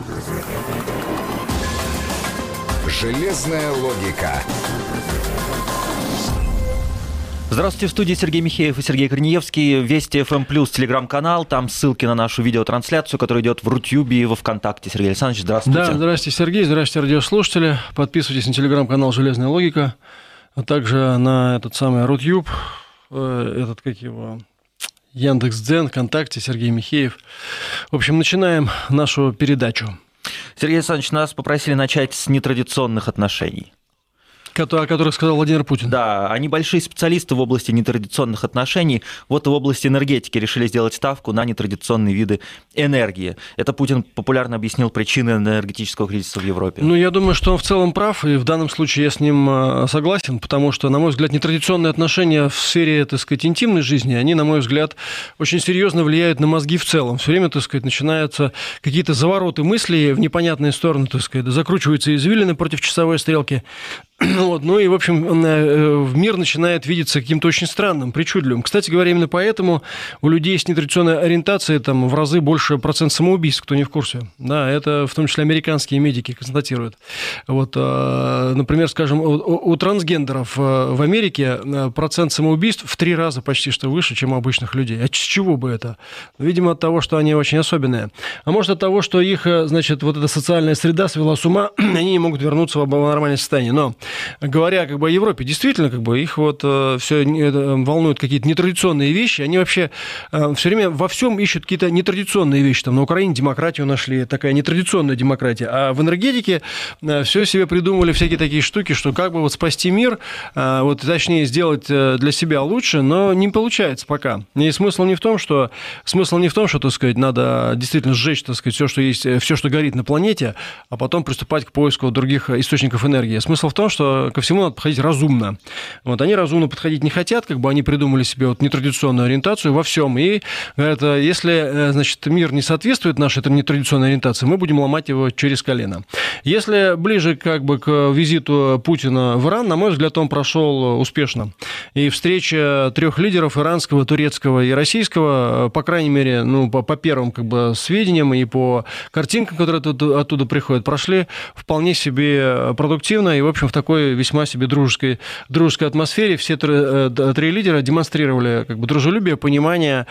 Железная логика. Здравствуйте, в студии Сергей Михеев и Сергей Корнеевский. Вести ФМ+, телеграм-канал. Там ссылки на нашу видеотрансляцию, которая идет в Рутюбе и во Вконтакте. Сергей Александрович, здравствуйте. Да, здравствуйте, Сергей. Здравствуйте, радиослушатели. Подписывайтесь на телеграм-канал «Железная логика», а также на этот самый Рутюб, Яндекс.Дзен, ВКонтакте, Сергей Михеев. В общем, начинаем нашу передачу. Сергей Александрович, нас попросили начать с нетрадиционных отношений. О которых сказал Владимир Путин. Да, они большие специалисты в области нетрадиционных отношений. Вот в области энергетики решили сделать ставку на нетрадиционные виды энергии. Это Путин популярно объяснил причины энергетического кризиса в Европе. Ну, я думаю, что он в целом прав, и в данном случае я с ним согласен, потому что, на мой взгляд, нетрадиционные отношения в сфере, так сказать, интимной жизни, они, на мой взгляд, очень серьезно влияют на мозги в целом. Все время, так сказать, начинаются какие-то завороты мыслей в непонятные стороны, так сказать, закручиваются извилины против часовой стрелки. Ну и, в общем, мир начинает видеться каким-то очень странным, причудливым. Кстати говоря, именно поэтому у людей с нетрадиционной ориентацией там в разы больше процент самоубийств, кто не в курсе. Да, это в том числе американские медики констатируют. Вот, например, скажем, у трансгендеров в Америке процент самоубийств в 3 раза почти что выше, чем у обычных людей. А с чего бы это? Видимо, от того, что они очень особенные. А может, от того, что их, значит, вот эта социальная среда свела с ума, они не могут вернуться в нормальное состояние. Но говоря как бы о Европе, действительно, как бы их вот все волнуют какие-то нетрадиционные вещи. Они вообще все время во всем ищут какие-то нетрадиционные вещи. Там на Украине демократию нашли, такая нетрадиционная демократия. А в энергетике все себе придумали всякие такие штуки, что как бы вот спасти мир, вот точнее сделать для себя лучше, но не получается пока. И смысл не в том, что, так сказать, надо действительно сжечь, так сказать, все, что есть, все, что горит на планете, а потом приступать к поиску других источников энергии. Смысл в том, что ко всему надо подходить разумно. Вот они разумно подходить не хотят, как бы они придумали себе вот нетрадиционную ориентацию во всем. И говорят, если, значит, мир не соответствует нашей нетрадиционной ориентации, мы будем ломать его через колено. Если ближе как бы к визиту Путина в Иран, на мой взгляд, он прошел успешно. И встреча 3 лидеров иранского, турецкого и российского, по крайней мере, ну, по первым как бы сведениям и по картинкам, которые оттуда приходят, прошли вполне себе продуктивно и, в общем, в такой весьма себе дружеской атмосфере. Все 3 лидера демонстрировали как бы дружелюбие, понимание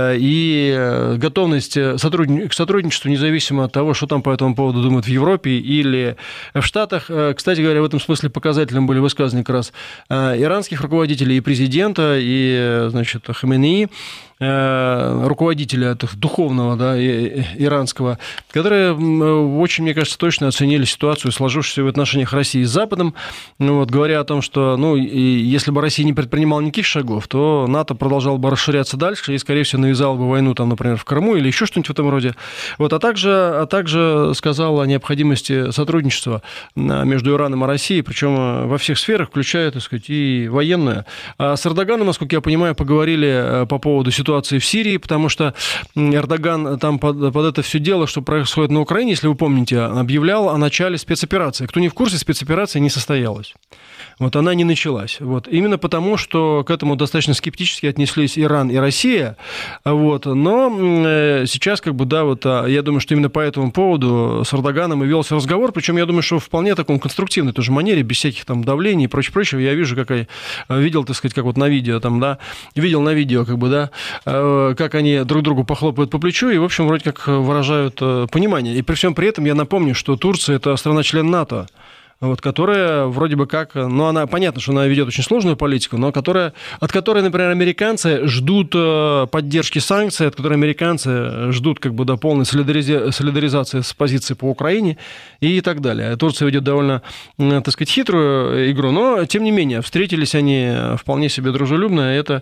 и готовность к сотрудничеству, независимо от того, что там по этому поводу думают в Европе или в Штатах. Кстати говоря, в этом смысле показателем были высказаны как раз иранских руководителей и президента, и, значит, Хаменеи, руководителя духовного, да, иранского, которые очень, мне кажется, точно оценили ситуацию, сложившуюся в отношениях России с Западом, вот, говоря о том, что, ну, и если бы Россия не предпринимала никаких шагов, то НАТО продолжало бы расширяться дальше и, скорее всего, навязало бы войну, там, например, в Крыму или еще что-нибудь в этом роде. Вот, а также сказал о необходимости сотрудничества между Ираном и Россией, причем во всех сферах, включая, так сказать, и военную. А с Эрдоганом, насколько я понимаю, поговорили по поводу ситуации в Сирии, потому что Эрдоган там под это все дело, что происходит на Украине, если вы помните, объявлял о начале спецоперации. Кто не в курсе, спецоперация не состоялась. Вот она не началась. Вот. Именно потому, что к этому достаточно скептически отнеслись Иран и Россия. Вот. Но сейчас, как бы, да, вот, я думаю, что именно по этому поводу с Эрдоганом и велся разговор, причем я думаю, что в вполне таком конструктивной тоже манере, без всяких там давлений и прочего. Я вижу, как я видел, так сказать, как вот на видео, там, да, видел на видео, как бы, да, как они друг другу похлопают по плечу и, в общем, вроде как выражают понимание. И при всем при этом я напомню, что Турция – это страна-член НАТО. вот, которая вроде бы как, ну, она, понятно, что она ведет очень сложную политику, но от которой, например, американцы ждут поддержки санкций, от которой американцы ждут как бы до полной солидаризации с позицией по Украине и так далее. Турция ведет довольно, так сказать, хитрую игру, но, тем не менее, встретились они вполне себе дружелюбно, и это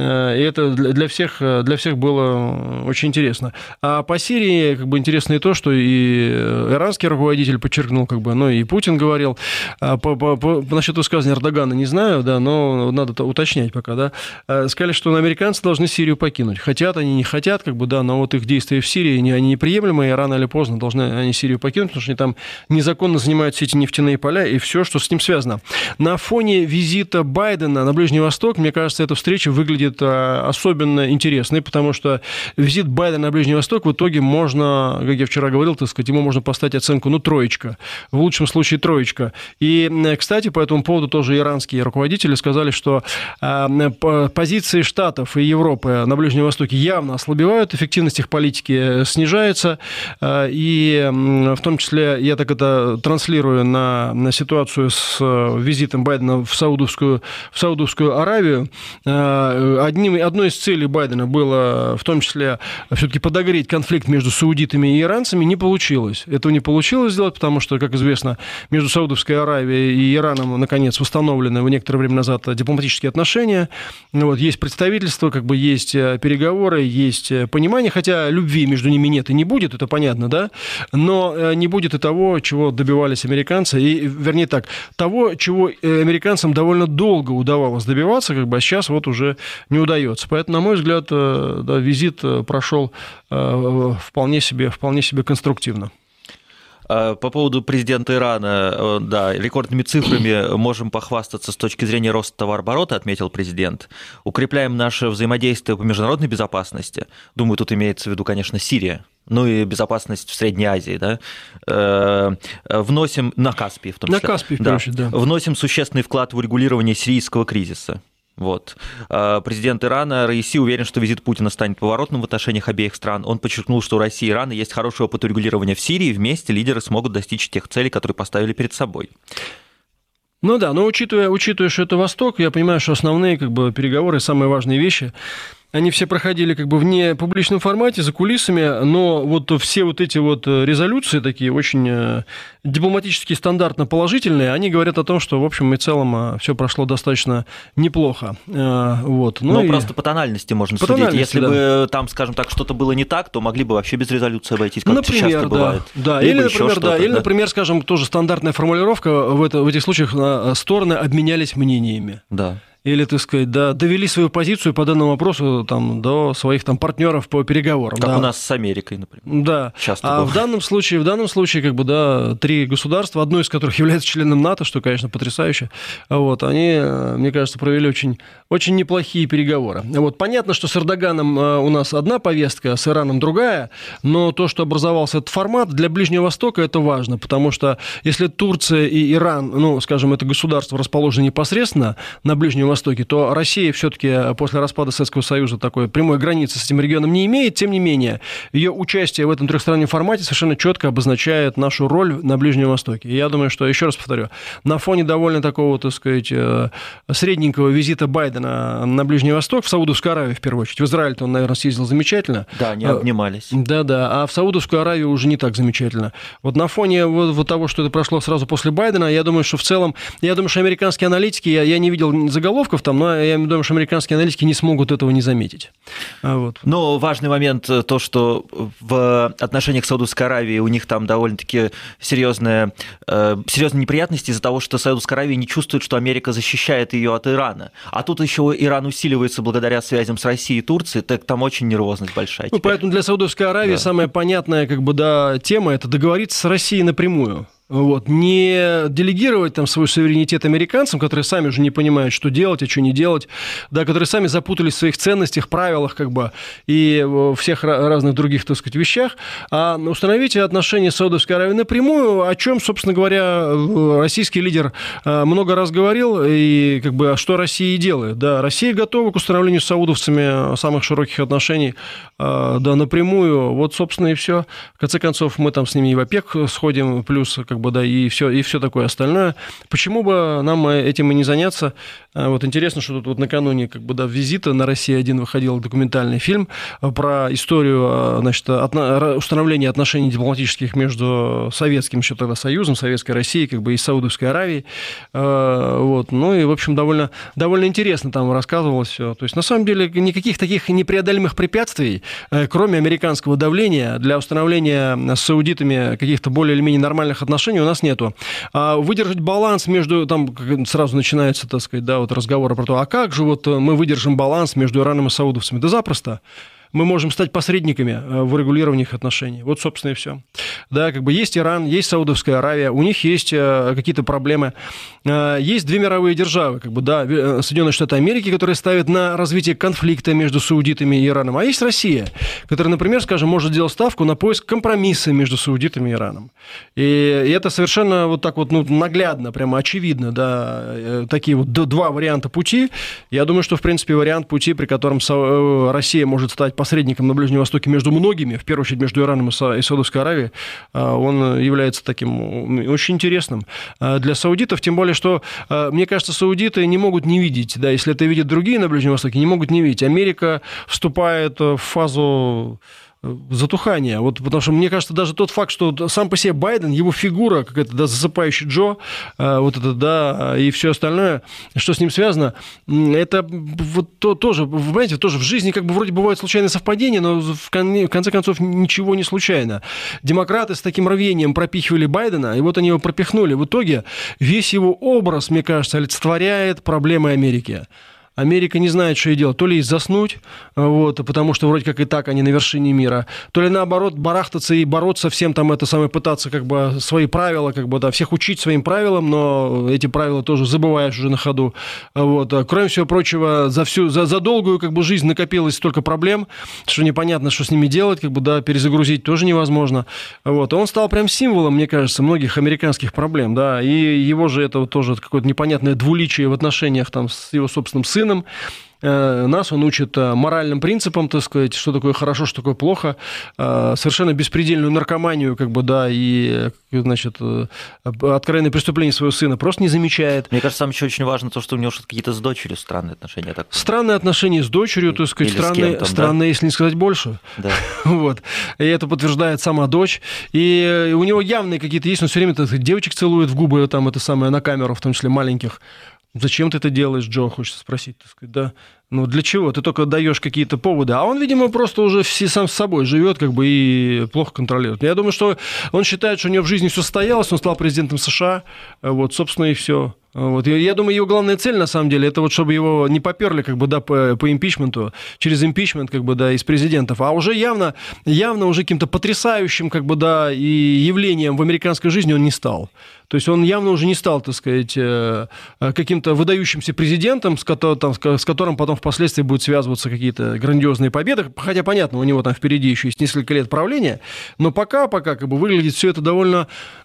для всех было очень интересно. А по Сирии, как бы, интересно и то, что и иранский руководитель подчеркнул, как бы, ну, и Путин говорил говорил. Насчет высказывания Эрдогана не знаю, да, но надо уточнять пока, да. Сказали, что американцы должны Сирию покинуть. Хотят они, не хотят, как бы, да, но вот их действия в Сирии, они неприемлемые, и рано или поздно должны они Сирию покинуть, потому что они там незаконно занимают все эти нефтяные поля и все, что с ним связано. На фоне визита Байдена на Ближний Восток, мне кажется, эта встреча выглядит особенно интересной, потому что визит Байдена на Ближний Восток в итоге можно, как я вчера говорил, так сказать, ему можно поставить оценку, ну, 3, в лучшем случае 3. И, кстати, по этому поводу тоже иранские руководители сказали, что позиции Штатов и Европы на Ближнем Востоке явно ослабевают, эффективность их политики снижается, и в том числе, я так это транслирую на ситуацию с визитом Байдена в Саудовскую Аравию. Одной из целей Байдена было в том числе все-таки подогреть конфликт между саудитами и иранцами. Не получилось. Этого не получилось сделать, потому что, как известно, между Саудовской Аравией и Ираном, наконец, восстановлены в некоторое время назад дипломатические отношения. Вот, есть представительство, как бы есть переговоры, есть понимание, хотя любви между ними нет и не будет, это понятно, да, но не будет и того, чего добивались американцы, и, вернее так, того, чего американцам довольно долго удавалось добиваться, как бы, а сейчас вот уже не удается. Поэтому, на мой взгляд, да, визит прошел вполне себе конструктивно. По поводу президента Ирана, да, рекордными цифрами можем похвастаться с точки зрения роста товарооборота, отметил президент. Укрепляем наше взаимодействие по международной безопасности. Думаю, тут имеется в виду, конечно, Сирия. Ну и безопасность в Средней Азии, да, вносим на Каспий, в том числе. На Каспий, в первую очередь, да. Вносим существенный вклад в урегулирование сирийского кризиса. Вот. Президент Ирана Раиси уверен, что визит Путина станет поворотным в отношениях обеих стран. Он подчеркнул, что у России и Ирана есть хороший опыт урегулирования в Сирии, и вместе лидеры смогут достичь тех целей, которые поставили перед собой. Ну да, но учитывая, что это Восток, я понимаю, что основные, как бы, переговоры, самые важные вещи, они все проходили, как бы, в непубличном формате, за кулисами, но вот все вот эти вот резолюции такие очень дипломатически стандартно положительные, они говорят о том, что, в общем и целом, все прошло достаточно неплохо. Вот. Но просто по тональности можно судить. Если бы там, скажем так, что-то было не так, то могли бы вообще без резолюции обойтись, как это часто бывает. Да. Или, например, скажем, тоже стандартная формулировка, в этих случаях стороны обменялись мнениями. Да. Или, так сказать, да, довели свою позицию по данному вопросу там, до своих там партнеров по переговорам. Как да. у нас с Америкой, например. Да. Часто бывает. В данном случае, как бы, да, 3 государства, одно из которых является членом НАТО, что, конечно, потрясающе. Вот, они, мне кажется, провели очень, очень неплохие переговоры. Вот, понятно, что с Эрдоганом у нас одна повестка, с Ираном другая, но то, что образовался этот формат, для Ближнего Востока это важно, потому что если Турция и Иран, ну, скажем, это государство расположено непосредственно на Ближнем Востоке, то Россия все-таки после распада Советского Союза такой прямой границы с этим регионом не имеет. Тем не менее, ее участие в этом трехстороннем формате совершенно четко обозначает нашу роль на Ближнем Востоке. И я думаю, что, еще раз повторю, на фоне довольно такого, так сказать, средненького визита Байдена на Ближний Восток, в Саудовскую Аравию, в первую очередь, в Израиль-то он, наверное, съездил замечательно. Да, они обнимались. Да, а в Саудовскую Аравию уже не так замечательно. Вот на фоне вот того, что это прошло сразу после Байдена, я думаю, что в целом, что американские аналитики, я не видел заголовков там, но я думаю, что американские аналитики не смогут этого не заметить. Вот. Но важный момент то, что в отношениях с Саудовской Аравией у них там довольно-таки серьезные неприятности из-за того, что Саудовская Аравия не чувствует, что Америка защищает ее от Ирана. А тут еще Иран усиливается благодаря связям с Россией и Турцией, так там очень нервозность большая. Ну, поэтому для Саудовской Аравии самая понятная, как бы, да, тема – это договориться с Россией напрямую. Вот. Не делегировать там свой суверенитет американцам, которые сами уже не понимают, что делать, а что не делать, да, которые сами запутались в своих ценностях, правилах, как бы, и во всех разных других, так сказать, вещах, а установить отношения с Саудовской Аравией напрямую, о чем, собственно говоря, российский лидер много раз говорил, и, как бы, что Россия и делает. Да, Россия готова к установлению с саудовцами самых широких отношений, да, напрямую. Вот, собственно, и все. В конце концов, мы там с ними и в ОПЕК сходим, плюс, как бы, да, и все такое остальное. Почему бы нам этим и не заняться? Вот интересно, что тут вот накануне, как бы, да, визита на Россию-1 выходил документальный фильм про историю, значит, установления отношений дипломатических между Советским еще тогда Союзом, Советской Россией, как бы, и Саудовской Аравией. Вот. Ну и, в общем, довольно интересно там рассказывалось все. То есть, на самом деле, никаких таких непреодолимых препятствий, кроме американского давления, для установления с саудитами каких-то более или менее нормальных отношений отношений у нас нету. А выдержать баланс между, там сразу начинается, так сказать, да, вот разговор про то, а как же вот мы выдержим баланс между Ираном и саудовцами? Да запросто. Мы можем стать посредниками в урегулировании их отношений. Вот, собственно, и все. Да, как бы есть Иран, есть Саудовская Аравия, у них есть какие-то проблемы. Есть две мировые державы, как бы, да, Соединенные Штаты Америки, которые ставят на развитие конфликта между саудитами и Ираном. А есть Россия, которая, например, скажем, может делать ставку на поиск компромисса между саудитами и Ираном. И это совершенно вот так вот, ну, наглядно, прямо очевидно, да, такие вот два варианта пути. Я думаю, что, в принципе, вариант пути, при котором Россия может стать посредником на Ближнем Востоке между многими, в первую очередь между Ираном и Саудовской Аравией, он является таким очень интересным для саудитов, тем более, что, мне кажется, саудиты не могут не видеть, да, если это видят другие на Ближнем Востоке, не могут не видеть. Америка вступает в фазу затухания. Вот, потому что, мне кажется, даже тот факт, что сам по себе Байден, его фигура, какая-то, да, засыпающий Джо, вот это, да, и все остальное, что с ним связано, это вот тоже, вы понимаете, тоже в жизни как бы вроде бывают случайные совпадения, но в конце концов ничего не случайно. Демократы с таким рвением пропихивали Байдена, и вот они его пропихнули. В итоге весь его образ, мне кажется, олицетворяет проблемы Америки. Америка не знает, что ей делать. То ли заснуть, вот, потому что вроде как и так они на вершине мира, то ли наоборот барахтаться и бороться всем там это самое, пытаться как бы свои правила, как бы, да, всех учить своим правилам, но эти правила тоже забываешь уже на ходу. Вот. Кроме всего прочего, за долгую как бы жизнь накопилось столько проблем, что непонятно, что с ними делать, как бы, да, перезагрузить тоже невозможно. Вот. Он стал прям символом, мне кажется, многих американских проблем, да, и его же это вот тоже какое-то непонятное двуличие в отношениях там с его собственным сыном. Нас он учит моральным принципам, так сказать, что такое хорошо, что такое плохо, совершенно беспредельную наркоманию, как бы, да, и, значит, откровенные преступления своего сына просто не замечает. Мне кажется, там еще очень важно то, что у него что-то какие-то с дочерью странные отношения. Так... Странные отношения с дочерью, так сказать, странные, да? Если не сказать больше. Да. Вот. И это подтверждает сама дочь. И у него явные какие-то есть, он все время, так сказать, девочек целует в губы, там, это самое, на камеру, в том числе маленьких. Зачем ты это делаешь, Джо, хочется спросить, так сказать, да? Ну, для чего? Ты только даешь какие-то поводы. А он, видимо, просто уже сам с собой живет, как бы, и плохо контролирует. Я думаю, что он считает, что у него в жизни все состоялось, он стал президентом США, вот, собственно, и все. Вот. Я думаю, его главная цель, на самом деле, это вот чтобы его не поперли, как бы, да, по импичменту, через импичмент, как бы, да, из президентов, а уже явно уже каким-то потрясающим, как бы, да, и явлением в американской жизни он не стал. То есть он явно уже не стал, так сказать, каким-то выдающимся президентом, с которым потом впоследствии будут связываться какие-то грандиозные победы, хотя, понятно, у него там впереди еще есть несколько лет правления, но пока как бы выглядит все это довольно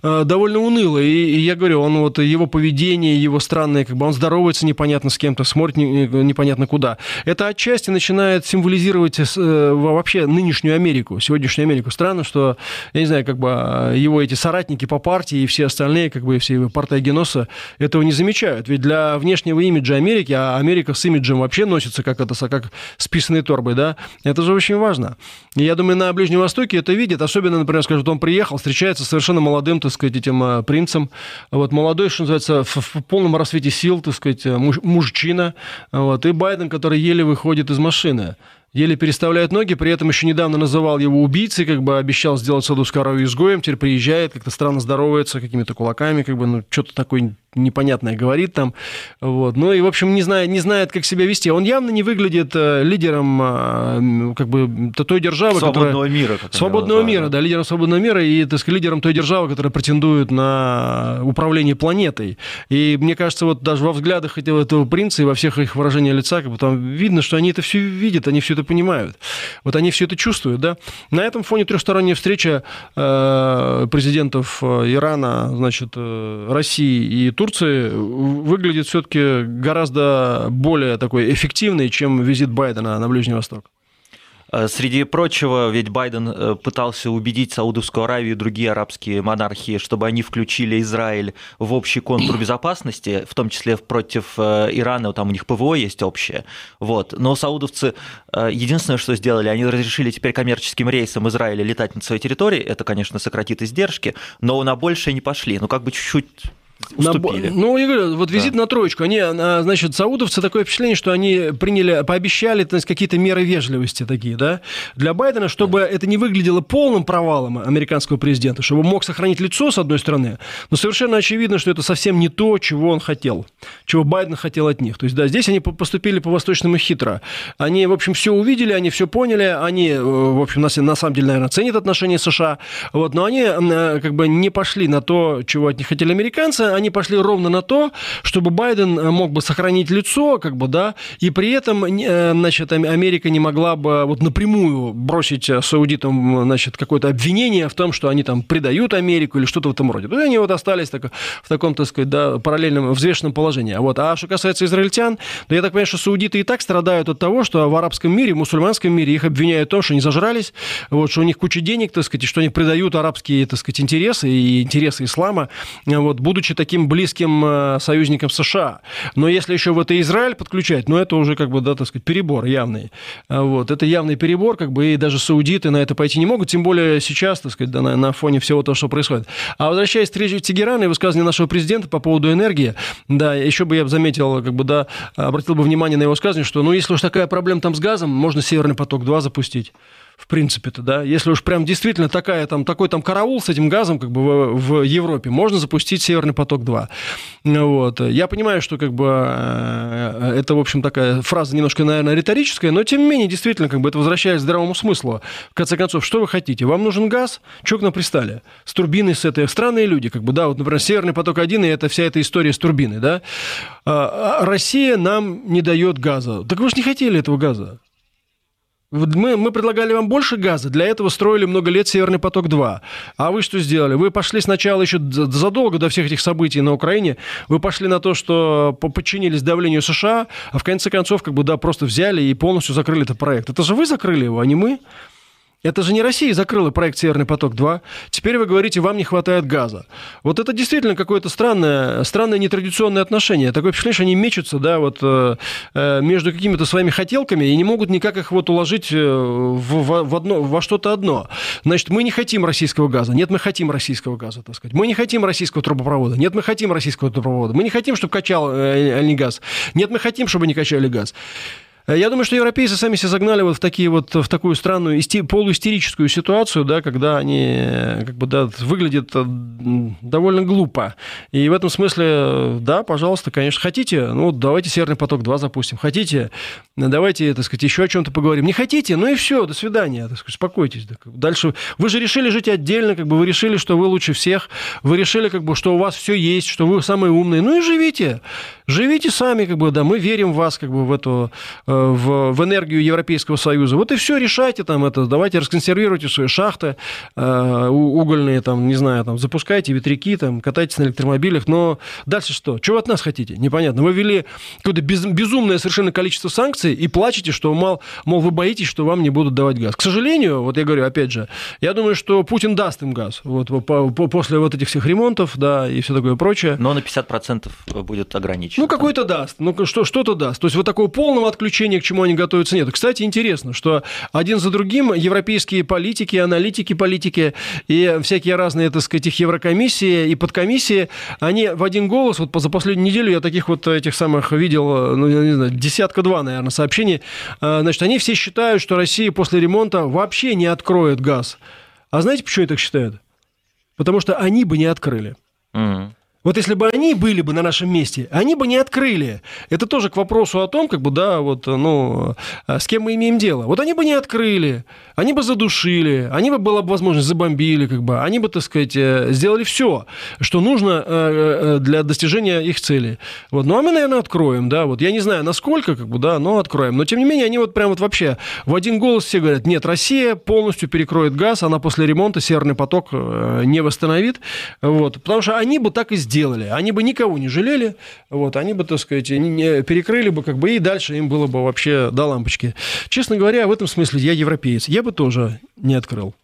уныло, и я говорю, он вот, его поведение, его странное, как бы, он здоровается непонятно с кем-то, смотрит непонятно куда. Это отчасти начинает символизировать вообще нынешнюю Америку, сегодняшнюю Америку. Странно, что, я не знаю, как бы его эти соратники по партии и все остальные, как бы все партия-геноса этого не замечают. Ведь для внешнего имиджа Америки, а Америка с имиджем вообще носится как с писаной торбой, да, это же очень важно. И я думаю, на Ближнем Востоке это видят, особенно, например, скажут, он приехал, встречается с совершенно молодым, так сказать, этим принцем, вот, молодой, что называется, в полном расцвете сил, так сказать, мужчина, вот, и Байден, который еле выходит из машины. Еле переставляет ноги, при этом еще недавно называл его убийцей, как бы обещал сделать Саудовскую Аравию изгоем, теперь приезжает, как-то странно здоровается, какими-то кулаками, как бы, ну, что-то такое непонятное говорит там, вот, ну, и, в общем, не знает, как себя вести. Он явно не выглядит лидером, как бы, той державы, свободного мира. Свободного мира, да, лидером свободного мира и, так сказать, лидером той державы, которая претендует на управление планетой. И мне кажется, вот даже во взглядах этого принца и во всех их выражениях лица, как бы, там видно, что они это все видят, они все это понимают. Вот они все это чувствуют, да. На этом фоне трехсторонняя встреча президентов Ирана, значит, России и Турции выглядит все-таки гораздо более такой эффективной, чем визит Байдена на Ближний Восток. Среди прочего, ведь Байден пытался убедить Саудовскую Аравию и другие арабские монархии, чтобы они включили Израиль в общий контур безопасности, в том числе против Ирана, там у них ПВО есть общее. Вот. Но саудовцы единственное, что сделали, они разрешили теперь коммерческим рейсам Израиля летать над своей территорией, это, конечно, сократит издержки, но на большее не пошли. Ну, как бы чуть-чуть уступили. Ну, я говорю, вот визит на троечку. Они, значит, саудовцы, такое впечатление, что они пообещали, то есть, какие-то меры вежливости такие, да, для Байдена, чтобы это не выглядело полным провалом американского президента, чтобы он мог сохранить лицо, с одной стороны, но совершенно очевидно, что это совсем не то, чего он хотел, чего Байден хотел от них. То есть, да, здесь они поступили по-восточному хитро. Они, в общем, все увидели, они все поняли, они, в общем, на самом деле, наверное, ценят отношения США, вот, но они как бы не пошли на то, чего от них хотели американцы, они пошли ровно на то, чтобы Байден мог бы сохранить лицо, как бы, да, и при этом, значит, Америка не могла бы вот напрямую бросить саудитам, значит, какое-то обвинение в том, что они там предают Америку или что-то в этом роде. То есть они вот остались в таком, так сказать, да, параллельном, взвешенном положении. Вот. А что касается израильтян, то я так понимаю, что саудиты и так страдают от того, что в арабском мире, в мусульманском мире их обвиняют в том, что они зажрались, вот, что у них куча денег, так сказать, и что они предают арабские, так сказать, интересы и интересы ислама, вот, будучи таким близким союзником США. Но если еще в это Израиль подключать, ну, это уже, как бы, да, так сказать, перебор явный. Вот, это явный перебор, как бы, и даже саудиты на это пойти не могут, тем более сейчас, так сказать, да, на фоне всего того, что происходит. А возвращаясь к встрече Тегерана и высказыванию нашего президента по поводу энергии, да, еще бы я заметил, как бы, да, обратил бы внимание на его высказывание, что, ну, если уж такая проблема там с газом, можно Северный поток-2 запустить. В принципе-то, да, если уж прям действительно такой там караул с этим газом, как бы, в Европе, можно запустить Северный поток-2. Вот. Я понимаю, что, как бы, это, в общем, такая фраза немножко, наверное, риторическая, но, тем не менее, действительно, как бы, это возвращает к здравому смыслу. В конце концов, что вы хотите? Вам нужен газ? Чего к нам пристали? С турбиной, с этой. Странные люди, как бы, да, вот, например, Северный поток-1, и это вся эта история с турбиной, да. Россия нам не дает газа. Так вы же не хотели этого газа. Мы предлагали вам больше газа, для этого строили много лет Северный поток-2. А вы что сделали? Вы пошли сначала, еще задолго до всех этих событий на Украине, вы пошли на то, что подчинились давлению США, а в конце концов, как бы, да, просто взяли и полностью закрыли этот проект. Это же вы закрыли его, а не мы. Это же не Россия закрыла проект «Северный поток-2». Теперь вы говорите, вам не хватает газа. Вот это действительно какое-то странное нетрадиционное отношение. Такое впечатление, что они мечутся, да, вот, между какими-то своими хотелками и не могут никак их вот уложить во что-то одно. Значит, мы не хотим российского газа. Нет, мы хотим российского газа, так сказать. Мы не хотим российского трубопровода. Нет, мы хотим российского трубопровода. Мы не хотим, чтобы качал не газ. Нет, мы хотим, чтобы не качали газ. Я думаю, что европейцы сами себя загнали вот в такую странную полуистерическую ситуацию, да, когда они, как бы, да, выглядят довольно глупо. И в этом смысле, да, пожалуйста, конечно, хотите, ну, давайте Северный поток-2 запустим. Хотите, давайте, так сказать, еще о чем-то поговорим. Не хотите, ну и все, до свидания, так сказать, успокойтесь. Дальше вы же решили жить отдельно, как бы, вы решили, что вы лучше всех, вы решили, как бы, что у вас все есть, что вы самые умные. Ну и живите сами, как бы, да, мы верим в вас, как бы, в энергию Европейского Союза. Вот и все, решайте там это, давайте расконсервируйте свои шахты угольные, там, не знаю, там, запускайте ветряки, там, катайтесь на электромобилях, но дальше что? Чего вы от нас хотите? Непонятно. Вы ввели какое-то безумное совершенно количество санкций и плачете, что, мол, вы боитесь, что вам не будут давать газ. К сожалению, вот я говорю, опять же, я думаю, что Путин даст им газ вот, после вот этих всех ремонтов, да, и все такое прочее. Но на 50% будет ограничено. Ну, какой-то даст, ну, что-то даст. То есть вот такого полного отключения, к чему они готовятся, нет. Кстати, интересно, что один за другим европейские политики, аналитики политики и всякие разные, так сказать, их еврокомиссии и подкомиссии, они в один голос, вот за последнюю неделю я таких вот этих самых видел, ну, я не знаю, десятка-два, наверное, сообщений, значит, они все считают, что Россия после ремонта вообще не откроет газ. А знаете, почему они так считают? Потому что они бы не открыли. Вот если бы они были бы на нашем месте, они бы не открыли. Это тоже к вопросу о том, как бы, да, вот, ну, с кем мы имеем дело. Вот они бы не открыли, они бы задушили, они бы, была бы возможность, забомбили, как бы, они бы, так сказать, сделали все, что нужно для достижения их цели. Вот. Ну, а мы, наверное, откроем, да, вот. Я не знаю, насколько, как бы, да, но откроем. Но, тем не менее, они вот прям вот вообще в один голос все говорят, нет, Россия полностью перекроет газ, она после ремонта Северный поток не восстановит, вот, потому что они бы так и сделали. Они бы никого не жалели, вот, они бы, так сказать, перекрыли бы, как бы, и дальше им было бы вообще до лампочки. Честно говоря, в этом смысле я европеец. Я бы тоже не открыл.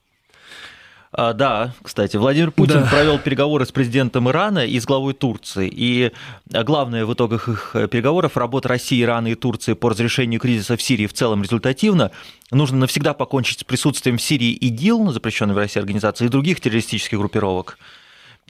Да, кстати, Владимир Путин провел переговоры с президентом Ирана и с главой Турции. И главное в итогах их переговоров — работа России, Ирана и Турции по разрешению кризиса в Сирии в целом результативна. Нужно навсегда покончить с присутствием в Сирии ИГИЛ, запрещенной в России организации, и других террористических группировок.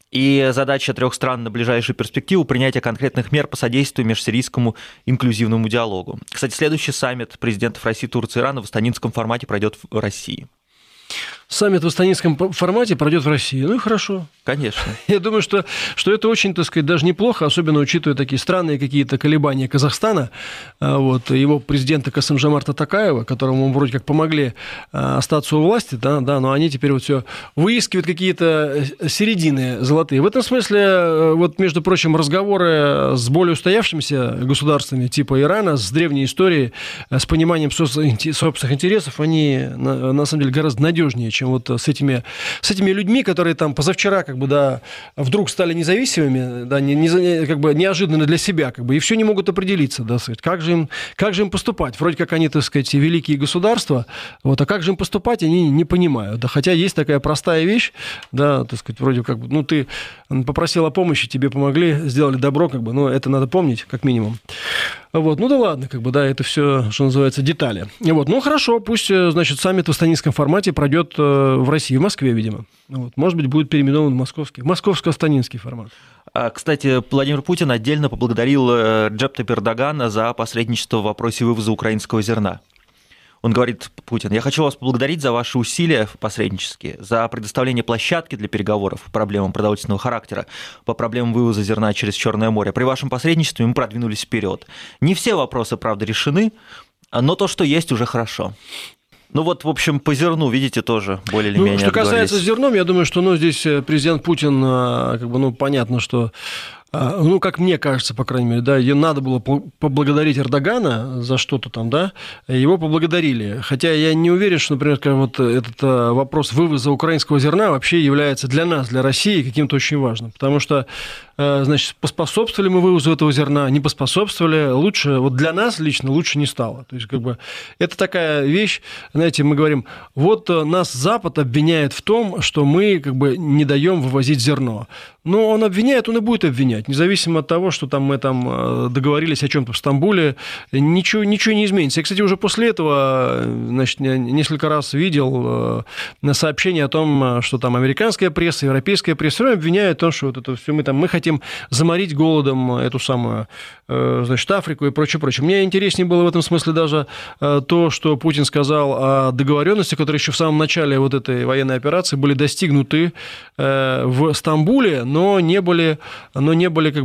И задача 3 стран на ближайшую перспективу – принятие конкретных мер по содействию межсирийскому инклюзивному диалогу. Кстати, следующий саммит президентов России, Турции и Ирана в астанинском формате пройдет в России. Саммит в астанинском формате пройдет в России. Ну и хорошо. Конечно. Я думаю, что это очень, так сказать, даже неплохо, особенно учитывая такие странные какие-то колебания Казахстана. Вот, его президента Касым-Жомарта Токаева, которому вроде как помогли остаться у власти, да, но они теперь вот все выискивают какие-то середины золотые. В этом смысле, вот, между прочим, разговоры с более устоявшимися государствами типа Ирана, с древней историей, с пониманием собственных интересов, они, на самом деле, гораздо надежнее, чем вот с этими людьми, которые там позавчера как бы, да, вдруг стали независимыми, да, как бы неожиданно для себя, как бы, и все не могут определиться, да, сказать, как же им поступать. Вроде как они, так сказать, великие государства, вот, а как же им поступать, они не понимают. Да, хотя есть такая простая вещь, да, так сказать, вроде как бы, ну, ты попросил о помощи, тебе помогли, сделали добро, как бы, ну, это надо помнить, как минимум. Вот, ну да ладно, как бы, да, это все, что называется, детали. Вот, ну хорошо, пусть, значит, саммит в астанинском формате пройдет в России, в Москве, видимо. Вот, может быть, будет переименован в московско-астанинский формат. Кстати, Владимир Путин отдельно поблагодарил Реджепа Тайипа Эрдогана за посредничество в вопросе вывоза украинского зерна. Он говорит, Путин, я хочу вас поблагодарить за ваши усилия посреднические, за предоставление площадки для переговоров по проблемам продовольственного характера, по проблемам вывоза зерна через Черное море. При вашем посредничестве мы продвинулись вперед. Не все вопросы, правда, решены, но то, что есть, уже хорошо. Ну вот, в общем, по зерну, видите, тоже более или менее что касается зерном, я думаю, что здесь президент Путин, как бы, понятно, что... Ну, как мне кажется, по крайней мере, да, ей надо было поблагодарить Эрдогана за что-то там, да, его поблагодарили. Хотя я не уверен, что, например, вот этот вопрос вывоза украинского зерна вообще является для нас, для России, каким-то очень важным. Потому что, значит, поспособствовали мы вывозу этого зерна, не поспособствовали, лучше, вот для нас лично лучше не стало. То есть, как бы, это такая вещь, знаете, мы говорим, вот нас Запад обвиняет в том, что мы, как бы, не даем вывозить зерно. Но он обвиняет, он и будет обвинять. Независимо от того, что там мы там договорились о чем-то в Стамбуле, ничего не изменится. Я, кстати, уже после этого, значит, несколько раз видел сообщение о том, что там американская пресса, европейская пресса все равно обвиняют в том, что вот это все мы хотим заморить голодом эту самую, значит, Африку и прочее. Мне интереснее было в этом смысле даже то, что Путин сказал о договоренности, которые еще в самом начале вот этой военной операции были достигнуты в Стамбуле, но не были как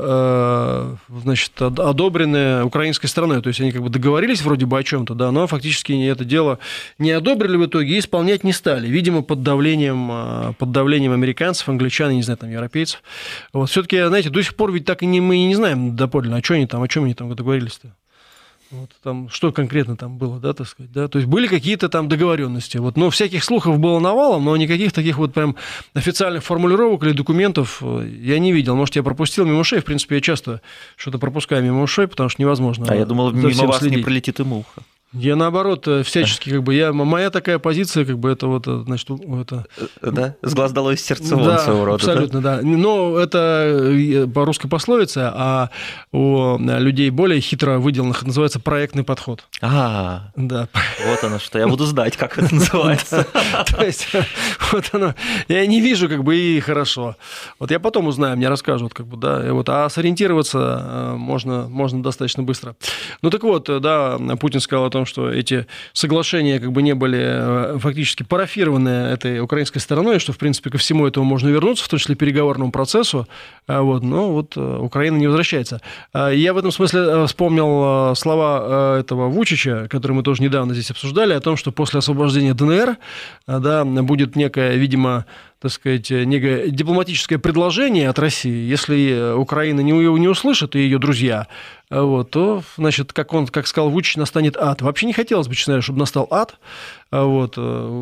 бы, значит, одобрены украинской стороной. То есть они как бы договорились вроде бы о чем-то, да, но фактически это дело не одобрили в итоге и исполнять не стали. Видимо, под давлением американцев, англичан, не знаю, там, европейцев. Вот. Все-таки, знаете, до сих пор ведь так мы и не знаем доподлинно, о чем они там договорились-то. Вот, там, что конкретно там было, да, так сказать, да, то есть были какие-то там договоренности, вот, но всяких слухов было навалом, но никаких таких вот прям официальных формулировок или документов я не видел, может, я пропустил мимо ушей, в принципе, я часто что-то пропускаю мимо ушей, потому что невозможно. А я думал, мимо вас не пролетит и муха. Я, наоборот, всячески, как бы, моя такая позиция, как бы, это вот, значит, это... Да, с глаз долой из сердца вон, да, своего рода. Абсолютно, да. Но это по русской пословице, а у людей более хитро выделенных называется проектный подход. Да. Вот оно что, я буду знать, как это называется. То есть, вот оно, я не вижу, как бы, и хорошо. Вот я потом узнаю, мне расскажут, как бы, да, а сориентироваться можно достаточно быстро. Ну, так вот, да, Путин сказал о том, что эти соглашения как бы не были фактически парафированы этой украинской стороной, что, в принципе, ко всему этому можно вернуться, в том числе переговорному процессу, вот, но вот Украина не возвращается. Я в этом смысле вспомнил слова этого Вучича, которые мы тоже недавно здесь обсуждали, о том, что после освобождения ДНР, да, будет некое, видимо, так сказать, некое дипломатическое предложение от России, если Украина не услышит, и ее друзья, вот, то, значит, как сказал Вучич, настанет ад. Вообще не хотелось бы, честно говоря, чтобы настал ад. Вот,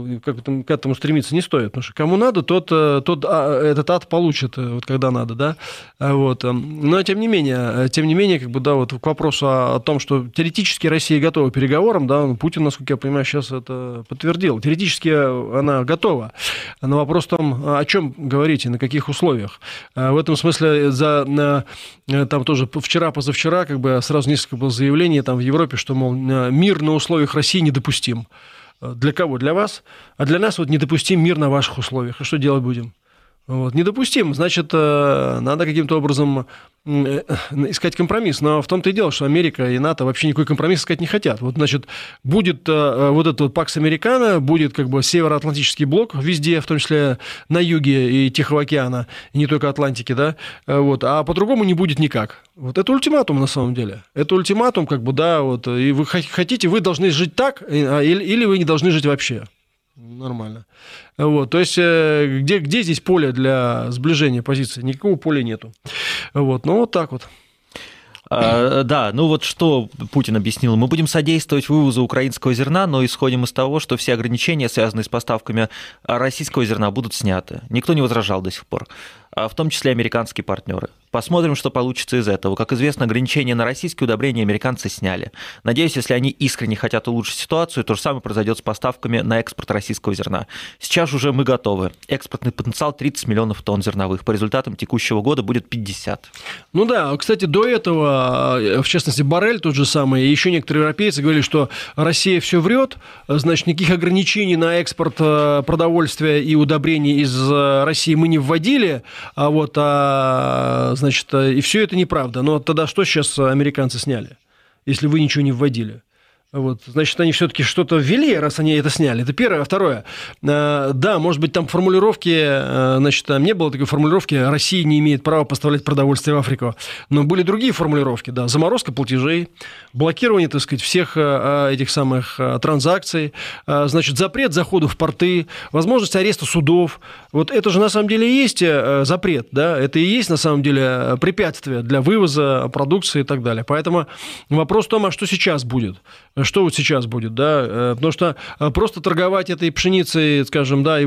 к этому стремиться не стоит, потому что кому надо, тот этот ад получит, вот, когда надо, да. Вот. Но тем не менее, как бы, да, вот, к вопросу о том, что теоретически Россия готова к переговорам, да, Путин, насколько я понимаю, сейчас это подтвердил. Теоретически она готова. Но вопрос в том, о чем говорите, на каких условиях. В этом смысле там тоже вчера-позавчера как бы сразу несколько было заявлений там в Европе, что, мол, мир на условиях России недопустим. Для кого? Для вас? А для нас вот недопустим мир на ваших условиях. И что делать будем? Вот. Недопустимо. Значит, надо каким-то образом искать компромисс. Но в том-то и дело, что Америка и НАТО вообще никакой компромисс искать не хотят. Вот, значит, будет вот этот вот Пакс Американо, будет как бы Североатлантический блок везде, в том числе на юге и Тихого океана, и не только Атлантики, да, вот, а по-другому не будет никак. Вот это ультиматум на самом деле. Это ультиматум, как бы, да, вот, и вы хотите, вы должны жить так, или вы не должны жить вообще. Нормально. Вот, то есть, где здесь поле для сближения позиций? Никакого поля нету. Вот, ну, вот так вот. Да, ну вот что Путин объяснил. Мы будем содействовать вывозу украинского зерна, но исходим из того, что все ограничения, связанные с поставками российского зерна, будут сняты. Никто не возражал до сих пор, в том числе американские партнеры. Посмотрим, что получится из этого. Как известно, ограничения на российские удобрения американцы сняли. Надеюсь, если они искренне хотят улучшить ситуацию, то же самое произойдет с поставками на экспорт российского зерна. Сейчас уже мы готовы. Экспортный потенциал 30 миллионов тонн зерновых. По результатам текущего года будет 50. Ну да, кстати, до этого, в частности, Боррель тот же самый, и еще некоторые европейцы говорили, что Россия все врет, значит, никаких ограничений на экспорт продовольствия и удобрений из России мы не вводили, значит, и все это неправда. Но тогда что сейчас американцы сняли, если вы ничего не вводили? Вот, значит, они все-таки что-то ввели, раз они это сняли. Это первое. А второе. Да, может быть, там формулировки, значит, там не было такой формулировки «Россия не имеет права поставлять продовольствие в Африку». Но были другие формулировки, да. Заморозка платежей, блокирование, так сказать, всех этих самых транзакций, значит, запрет захода в порты, возможность ареста судов. Вот это же на самом деле и есть запрет, да. Это и есть на самом деле препятствие для вывоза продукции и так далее. Поэтому вопрос в том, а что сейчас будет? Что вот сейчас будет, да, потому что просто торговать этой пшеницей, скажем, да,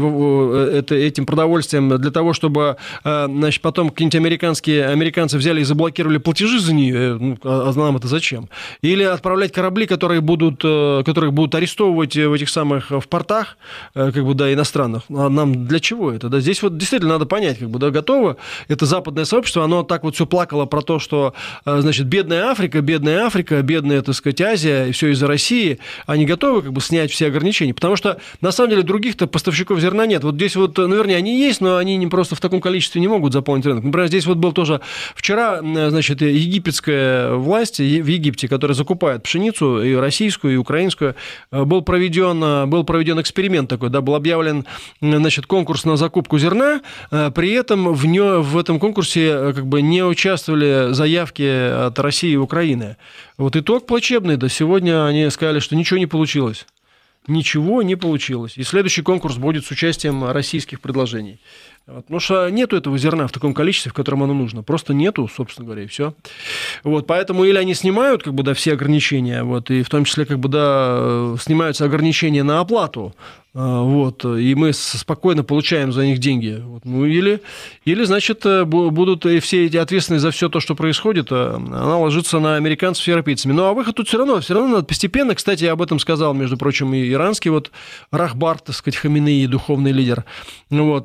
этим продовольствием для того, чтобы, значит, потом какие-нибудь американцы взяли и заблокировали платежи за нее, а нам это зачем? Или отправлять корабли, которых будут арестовывать в этих самых, в портах, как бы, да, иностранных, а нам для чего это, да, здесь вот действительно надо понять, как бы, да, готово, это западное сообщество, оно так вот все плакало про то, что, значит, бедная Африка, бедная, так сказать, Азия, и все из-за России, они готовы как бы снять все ограничения, потому что на самом деле других-то поставщиков зерна нет. Вот здесь вот, ну, вернее, они есть, но они не просто в таком количестве не могут заполнить рынок. Например, здесь вот был тоже вчера, значит, египетская власть в Египте, которая закупает пшеницу и российскую, и украинскую, был проведен эксперимент такой, да, был объявлен, значит, конкурс на закупку зерна, при этом в этом конкурсе как бы не участвовали заявки от России и Украины. Вот итог плачебный, да, сегодня они сказали, что ничего не получилось. Ничего не получилось. И следующий конкурс будет с участием российских предложений. Вот, потому что нету этого зерна в таком количестве, в котором оно нужно. Просто нету, собственно говоря, и все. Вот, поэтому или они снимают, как бы, да, все ограничения, вот, и в том числе, как бы, да, снимаются ограничения на оплату, вот, и мы спокойно получаем за них деньги. Вот, ну, или, значит, будут и все эти ответственные за все то, что происходит, она ложится на американцев и европейцами. Ну, а выход тут все равно надо постепенно. Кстати, об этом сказал, между прочим, и иранский вот Рахбар, так сказать, Хаминеи, духовный лидер. Вот,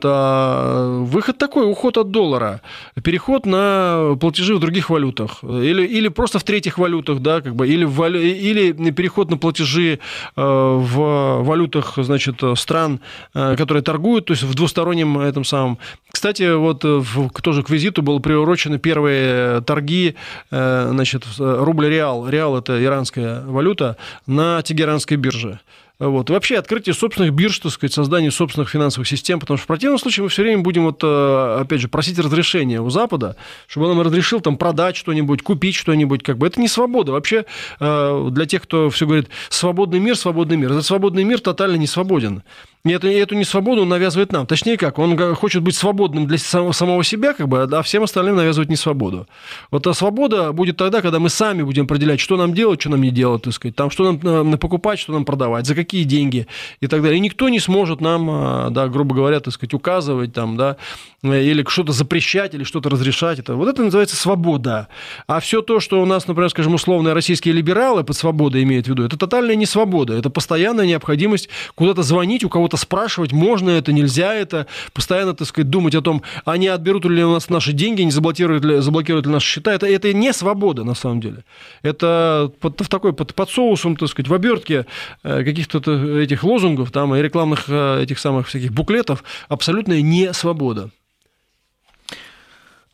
выход такой: уход от доллара, переход на платежи в других валютах, или просто в третьих валютах, да, как бы, или переход на платежи в валютах, значит, стран, которые торгуют, то есть в двустороннем этом самом. Кстати, вот тоже к визиту было приурочены первые торги, значит, рубль-реал. Реал – это иранская валюта на Тегеранской бирже. Вот. И вообще открытие собственных бирж, так сказать, создание собственных финансовых систем, потому что в противном случае мы все время будем, вот, опять же, просить разрешения у Запада, чтобы он нам разрешил там продать что-нибудь, купить что-нибудь, как бы. Это не свобода. Вообще, для тех, кто все говорит свободный мир, этот свободный мир тотально не свободен. И эту несвободу он навязывает нам. Точнее как, он хочет быть свободным для самого себя, как бы, а всем остальным навязывать несвободу. Вот свобода будет тогда, когда мы сами будем определять, что нам делать, что нам не делать, так сказать, там, что нам покупать, что нам продавать, за какие деньги и так далее. И никто не сможет нам, да, грубо говоря, так сказать, указывать там, да, или что-то запрещать, или что-то разрешать. Вот это называется свобода. А все то, что у нас, например, скажем, условные российские либералы под свободой имеют в виду, это тотальная несвобода. Это постоянная необходимость куда-то звонить, у кого-то спрашивать, можно это, нельзя это, постоянно, так сказать, думать о том, а не отберут ли у нас наши деньги, не заблокируют ли наши счета. Это не свобода, на самом деле. Это под соусом, так сказать, в обертке каких-то этих лозунгов там, и рекламных этих самых всяких буклетов абсолютная не свобода.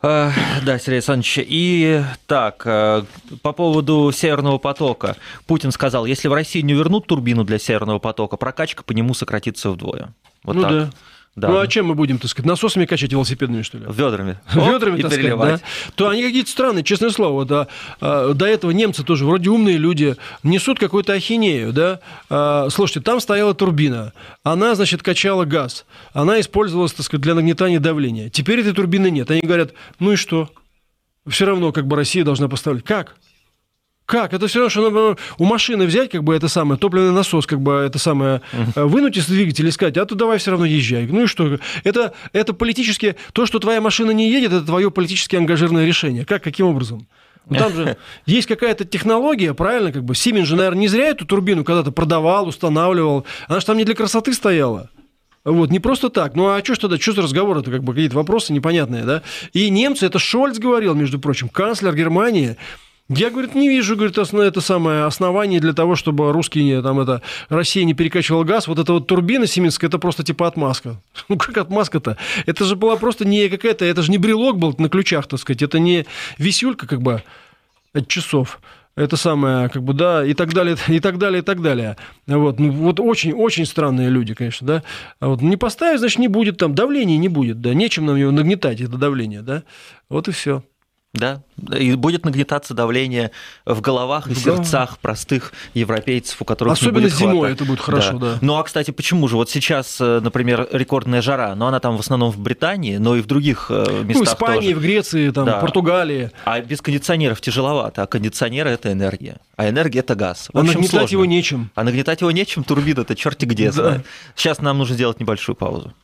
Да, Сергей Александрович. И так, по поводу Северного потока. Путин сказал, если в России не вернут турбину для Северного потока, прокачка по нему сократится вдвое. Вот ну так. Да. Да. Ну, а чем мы будем, так сказать, насосами качать велосипедными, что ли? Ведрами. Ведрами, и так переливать. сказать, да? То они какие-то странные, честное слово. Да. До этого немцы тоже вроде умные люди, несут какую-то ахинею, да. Слушайте, там стояла турбина, она, значит, качала газ, она использовалась, так сказать, для нагнетания давления. Теперь этой турбины нет. Они говорят, ну и что? Все равно, как бы, Россия должна поставлять. Как? Как? Это все равно, что у машины взять, как бы, это самое, топливный насос, как бы, это самое, вынуть из двигателя и сказать, а то давай все равно езжай. Ну и что? Это политически... То, что твоя машина не едет, это твое политически ангажированное решение. Как? Каким образом? Ну, там же есть какая-то технология, правильно? Как бы Siemens же, наверное, не зря эту турбину когда-то продавал, устанавливал. Она же там не для красоты стояла. Вот, не просто так. Ну, а что ж тогда, что за разговор-то, как бы, какие-то вопросы непонятные, да? И немцы, это Шольц говорил, между прочим, канцлер Германии. Я, говорит, не вижу, говорит, это самое основание для того, чтобы русские, там, Россия не перекачивала газ. Вот эта вот турбина сименская, это просто типа отмазка. Ну, как отмазка-то? Это же была просто не какая-то, это же не брелок был на ключах, так сказать, это не висюлька, как бы, от часов. Это самое, как бы, да, и так далее, и так далее, и так далее. Вот, ну, вот очень странные люди, конечно, да. Вот, не поставить, значит, не будет там, давления не будет, да, нечем нам его нагнетать, это давление, да. Вот и все. Да, и будет нагнетаться давление в головах и сердцах простых европейцев, у которых особенно не будет зимой хватать. Это будет хорошо, да. Ну, а, кстати, почему же? Вот сейчас, например, рекордная жара, но она там в основном в Британии, но и в других местах тоже. В Испании, в Греции, там, да. Португалии. А без кондиционеров тяжеловато, а кондиционеры – это энергия, а энергия – это газ. А нагнетать сложно. Его нечем. А нагнетать его нечем, турбина-то черти где. Да. Сейчас нам нужно сделать небольшую паузу.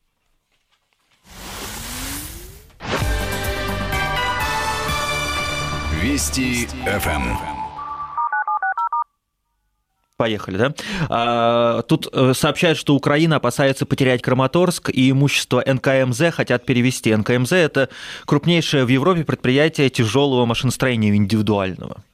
Вести ФМ. Поехали, да? Тут сообщают, что Украина опасается потерять Краматорск, и имущество НКМЗ хотят перевести. НКМЗ – это крупнейшее в Европе предприятие тяжелого машиностроения индивидуального.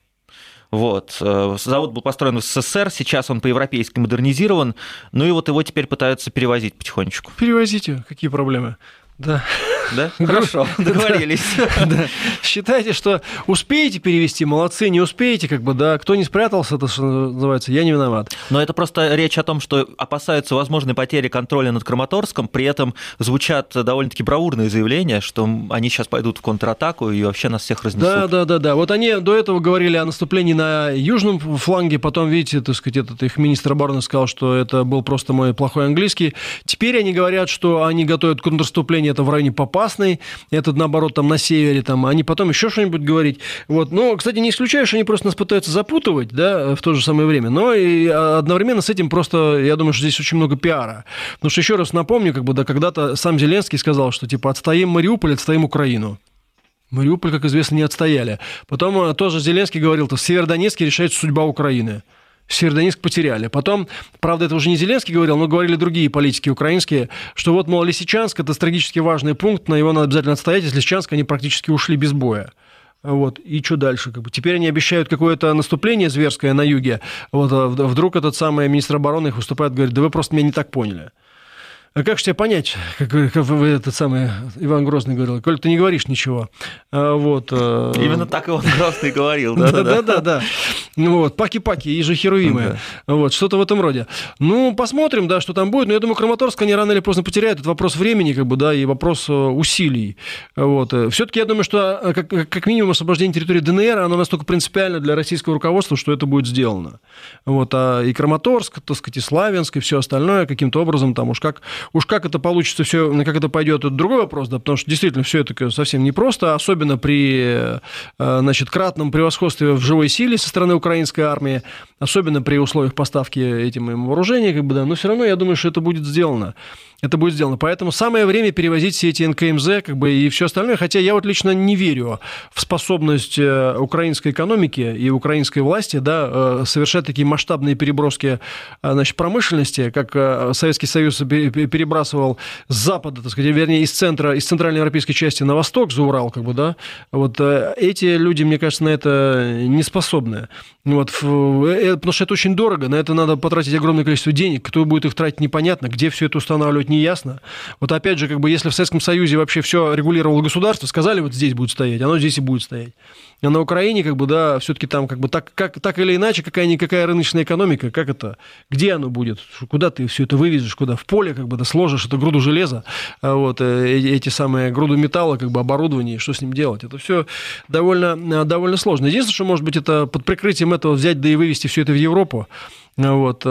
Вот. Завод был построен в СССР, сейчас он по-европейски модернизирован, ну и вот его теперь пытаются перевозить потихонечку. Перевозите, какие проблемы? Да. Да? Хорошо, договорились. Да. Считайте, что успеете перевести, молодцы, не успеете, как бы, да, кто не спрятался, это что называется, я не виноват. Но это просто речь о том, что опасаются возможной потери контроля над Краматорском, при этом звучат довольно-таки бравурные заявления, что они сейчас пойдут в контратаку и вообще нас всех разнесут. Да. Вот они до этого говорили о наступлении на южном фланге, потом, видите, так сказать, этот их министр обороны сказал, что это был просто мой плохой английский. Теперь они говорят, что они готовят контрнаступление, это в районе Попасной, это, наоборот, там на севере, там, они потом еще что-нибудь говорить. Вот. Но, кстати, не исключаю, что они просто нас пытаются запутывать, да, в то же самое время, но и одновременно с этим просто, я думаю, что здесь очень много пиара. Потому что, еще раз напомню, как бы, да, когда-то сам Зеленский сказал, что, типа, отстоим Мариуполь, отстоим Украину. Мариуполь, как известно, не отстояли. Потом тоже Зеленский говорил, что в Северодонецке решается судьба Украины. Северодонецк потеряли. Потом, правда, это уже не Зеленский говорил, но говорили другие политики украинские, что вот, мол, Лисичанск – это стратегически важный пункт, на его надо обязательно отстоять. Из Лисичанска они практически ушли без боя. Вот. И что дальше? Как бы теперь они обещают какое-то наступление зверское на юге. Вот. А вдруг этот самый министр обороны их выступает, говорит, да вы просто меня не так поняли. А как же тебе понять, как этот самый Иван Грозный говорил, коль ты не говоришь ничего. Вот. Именно так Иван Грозный говорил, да. Вот, паки-паки, и же херувимы. Вот, что-то в этом роде. Ну, посмотрим, да, что там будет. Но я думаю, Краматорск они рано или поздно потеряют. Это вопрос времени, как бы, да, и вопрос усилий. Вот. Все-таки я думаю, что как минимум освобождение территории ДНР, оно настолько принципиально для российского руководства, что это будет сделано. Вот. А и Краматорск, так сказать, и Славянск, и все остальное каким-то образом там уж как это получится, все, как это пойдет, это другой вопрос, да, потому что действительно все это совсем непросто, особенно при, значит, кратном превосходстве в живой силе со стороны украинской армии, особенно при условиях поставки этим вооружений, как бы, да, но все равно я думаю, что это будет сделано. Это будет сделано. Поэтому самое время перевозить все эти НКМЗ, как бы, и все остальное. Хотя я вот лично не верю в способность украинской экономики и украинской власти, да, совершать такие масштабные переброски, значит, промышленности, как Советский Союз перебрасывал с запада, так сказать, вернее, из центральноевропейской части на восток, за Урал, как бы, да. Вот эти люди, мне кажется, на это не способны. Вот, потому что это очень дорого, на это надо потратить огромное количество денег, кто будет их тратить, непонятно, где все это устанавливать, стоять, не ясно. Вот опять же, как бы, если в Советском Союзе вообще все регулировало государство, сказали, вот здесь будет стоять, оно здесь и будет стоять. А на Украине, как бы, да, все-таки там, как бы, так или иначе, какая-никакая рыночная экономика, как это, где оно будет, куда ты все это вывезешь, куда, в поле, как бы, да, сложишь эту груду железа, вот, эти самые груду металла, как бы, оборудование, что с ним делать, это все довольно сложно. Единственное, что, может быть, это под прикрытием этого взять, да и вывести все это в Европу, вот,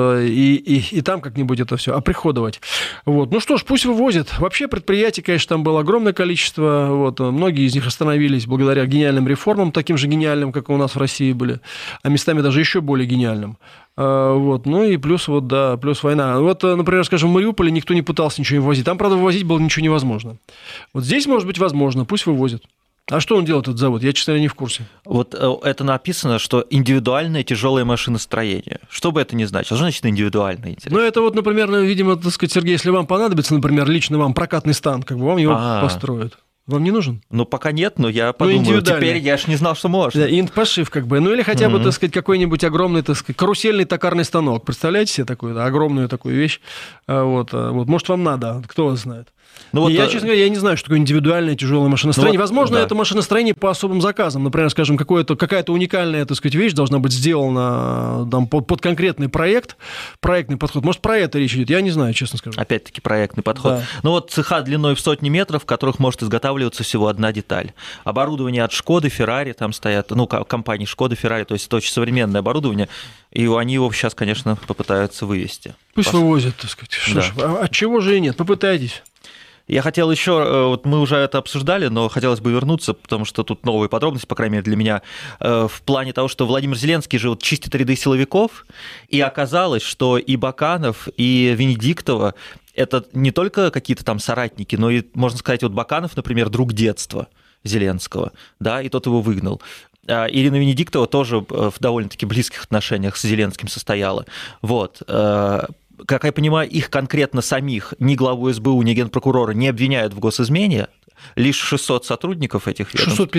и там как-нибудь это все оприходовать. Вот. Ну что ж, пусть вывозят. Вообще предприятий, конечно, там было огромное количество. Вот. Многие из них остановились благодаря гениальным реформам, таким же гениальным, как и у нас в России были, а местами даже еще более гениальным. Вот. Ну и плюс, вот, да, плюс война. Вот, например, скажем, в Мариуполе никто не пытался ничего вывозить. Там, правда, вывозить было ничего невозможно. Вот здесь, может быть, возможно. Пусть вывозят. А что он делает, этот завод? Я, честно говоря, не в курсе. Вот это написано, что индивидуальное тяжелое машиностроение. Что бы это ни значило? Что значит индивидуальное? Интересно? Ну, это вот, например, видимо, так сказать, Сергей, если вам понадобится, например, лично вам прокатный стан, как бы вам его построят. Вам не нужен? Ну, пока нет, но я подумаю, теперь я ж не знал, что можно. Да, инт-пошив, как бы. Ну, или хотя бы, так сказать, какой-нибудь огромный, так сказать, карусельный токарный станок. Представляете себе такую, да, огромную такую вещь? Вот, может, вам надо, кто вас знает. Ну, вот, я, честно говоря, я не знаю, что такое индивидуальное тяжелое машиностроение. Ну, вот, возможно, да. Это машиностроение по особым заказам. Например, скажем, какая-то уникальная, так сказать, вещь должна быть сделана там, под конкретный проект, проектный подход. Может, про это речь идет? Я не знаю, честно скажу. Опять-таки проектный подход. Да. Ну вот цеха длиной в сотни метров, в которых может изготавливаться всего одна деталь. Оборудование от Шкоды, Феррари там стоят, ну, компании Шкода, Феррари, то есть это очень современное оборудование, и они его сейчас, конечно, попытаются вывести. Пусть вывозят, так сказать. Что ж, от чего же и нет? Попытайтесь. Я хотел еще, вот мы уже это обсуждали, но хотелось бы вернуться, потому что тут новые подробности, по крайней мере, для меня, в плане того, что Владимир Зеленский же вот чистит ряды силовиков, и оказалось, что и Баканов, и Венедиктова – это не только какие-то там соратники, но и, можно сказать, вот Баканов, например, друг детства Зеленского, да, и тот его выгнал. Ирина Венедиктова тоже в довольно-таки близких отношениях с Зеленским состояла. Вот. Как я понимаю, их конкретно самих ни главу СБУ, ни генпрокурора не обвиняют в госизмене, лишь 600 сотрудников этих ведомств.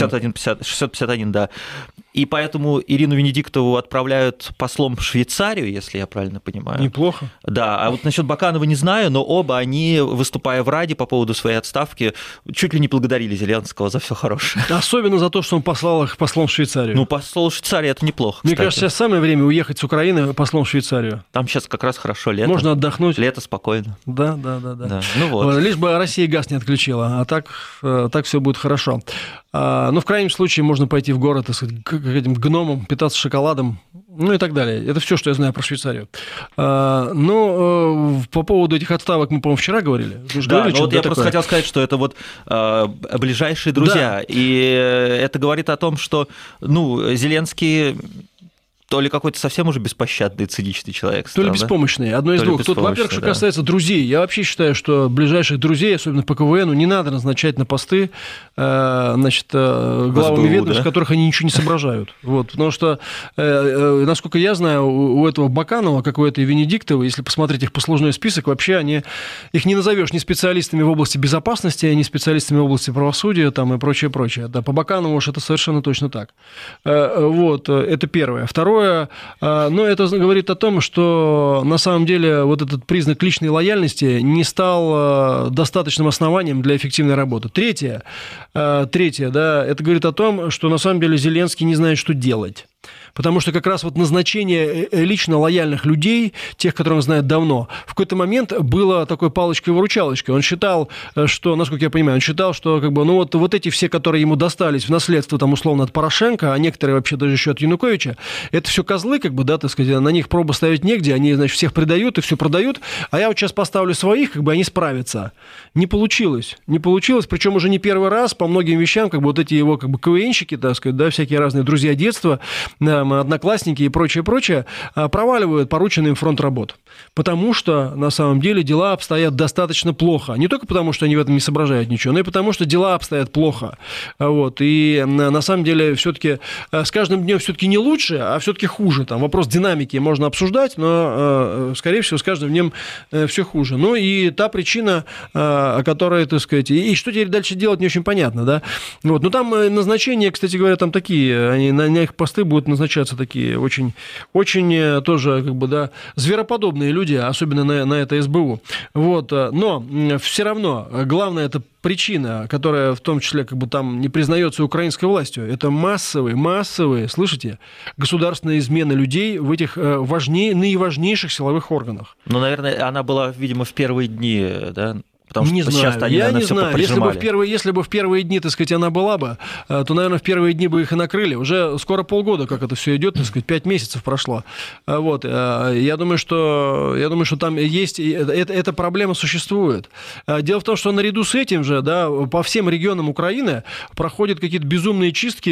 651, да. И поэтому Ирину Венедиктову отправляют послом в Швейцарию, если я правильно понимаю. Неплохо. Да, а вот насчет Баканова не знаю, но оба они, выступая в Раде по поводу своей отставки, чуть ли не благодарили Зеленского за все хорошее. Особенно за то, что он послал их послом в Швейцарию. Ну, посол в Швейцарии – это неплохо, Мне кажется, сейчас самое время уехать с Украины послом в Швейцарию. Там сейчас как раз хорошо лето. Можно отдохнуть. Лето спокойно. Да. Ну вот. Лишь бы Россия газ не отключила, а так все будет хорошо. Ну, в крайнем случае, можно пойти в город, так сказать, к этим гномам, питаться шоколадом, ну и так далее. Это все, что я знаю про Швейцарию. Но по поводу этих отставок мы, по-моему, вчера говорили. Да, вот я просто хотел сказать, что это вот ближайшие друзья. Да. И это говорит о том, что, ну, Зеленский... То ли какой-то совсем уже беспощадный, циничный человек. То ли беспомощный. Одно из двух. Тут, во-первых, что касается друзей. Я вообще считаю, что ближайших друзей, особенно по КВНу, не надо назначать на посты главами ведомств, в которых они ничего не соображают. Вот. Потому что, насколько я знаю, у этого Баканова, как у этой Венедиктовой, если посмотреть их послужной список, вообще их не назовешь ни специалистами в области безопасности, ни специалистами в области правосудия там, и прочее. Да, по Баканову уж это совершенно точно так. Вот. Это первое. Второе. Но это говорит о том, что на самом деле вот этот признак личной лояльности не стал достаточным основанием для эффективной работы. Третье, да, это говорит о том, что на самом деле Зеленский не знает, что делать. Потому что как раз вот назначение лично лояльных людей, тех, которых он знает давно, в какой-то момент было такой палочкой-выручалочкой. Он считал, что, насколько я понимаю, что как бы, ну вот эти все, которые ему достались в наследство, там, условно, от Порошенко, а некоторые вообще даже еще от Януковича, это все козлы, как бы, да, так сказать, на них пробу ставить негде, они, значит, всех предают и все продают, а я вот сейчас поставлю своих, как бы они справятся. Не получилось, причем уже не первый раз по многим вещам, как бы вот эти его, как бы, КВНщики, так сказать, да, всякие разные друзья детства, одноклассники и прочее, проваливают порученный им фронт работ. Потому что, на самом деле, дела обстоят достаточно плохо. Не только потому, что они в этом не соображают ничего, но и потому, что дела обстоят плохо. Вот. И, на самом деле, все-таки с каждым днем все-таки не лучше, а все-таки хуже. Там вопрос динамики можно обсуждать, но, скорее всего, с каждым днем все хуже. Ну, и та причина, о которой, так сказать, и что теперь дальше делать, не очень понятно, да. Вот. Но там назначения, кстати говоря, там такие, они, на их посты будут будут назначаться такие очень, очень тоже, как бы, да, звероподобные люди, особенно на это СБУ. Вот. Но все равно главное это причина, которая в том числе как бы там не признается украинской властью, это массовые, слышите, государственные измены людей в этих наиважнейших силовых органах. Ну, наверное, она была, видимо, в первые дни, да? Потому что не сейчас знаю, они, я наверное, не все знаю. поприжимали. Если бы в первые дни, так сказать, она была бы, то, наверное, в первые дни бы их и накрыли. Уже скоро полгода, как это все идет, так сказать, 5 месяцев прошло. Вот. Я думаю, что там есть, эта проблема существует. Дело в том, что наряду с этим же, да, по всем регионам Украины проходят какие-то безумные чистки,